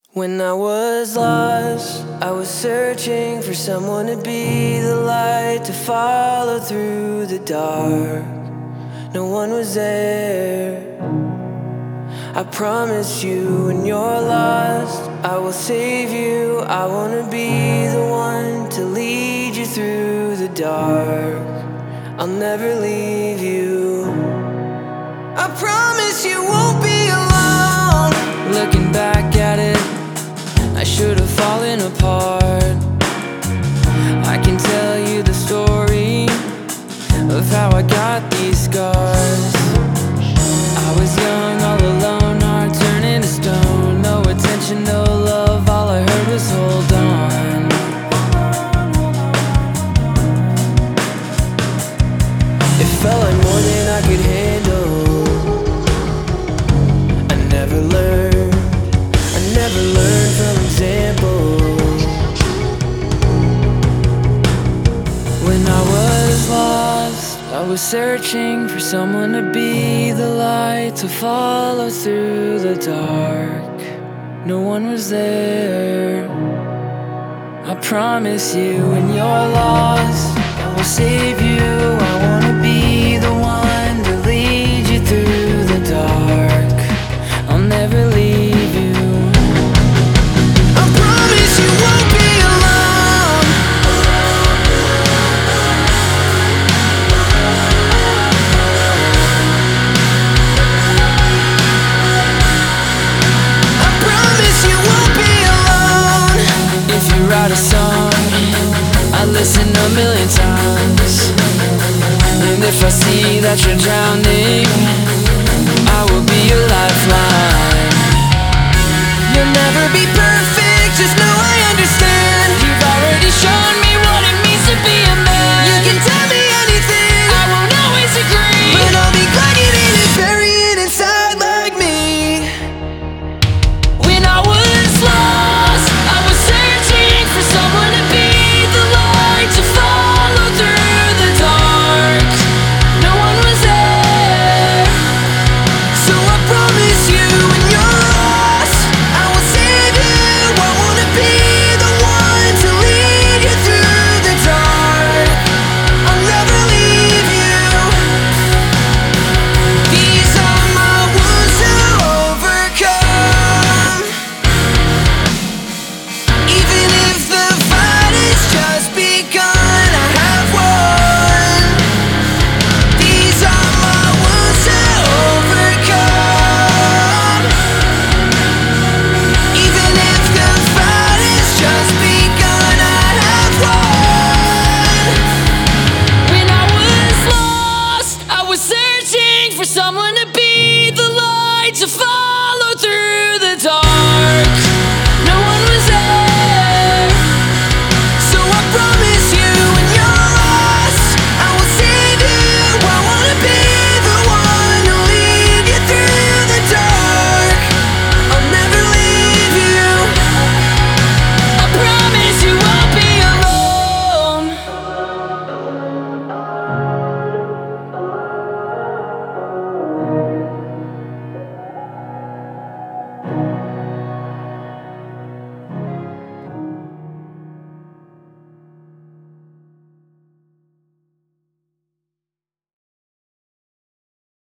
When I was lost, I was searching for someone to be the light, to follow through the dark. No one was there. I promise you, when you're lost, I will save you. I wanna be the one to lead you through the dark. I'll never leave you. I promise you won't be alone. Looking back at it, I should have fallen apart. I can tell you the story of how I got these scars. I was young, all alone, heart turning to stone. No attention, no love, all I heard was hold on. It felt like more than I could handle. I never learned from examples. When I was lost, I was searching for someone to be the light, to follow through the dark. No one was there. I promise you, when you're lost, I will save you. I wanna be the one to lead you through the dark. I'll never leave you. I promise you won't be alone. I promise you won't be alone. If you write a song, I listen a million times. And if I see that you're drowning, I will be your lifeline. You'll never be perfect, just know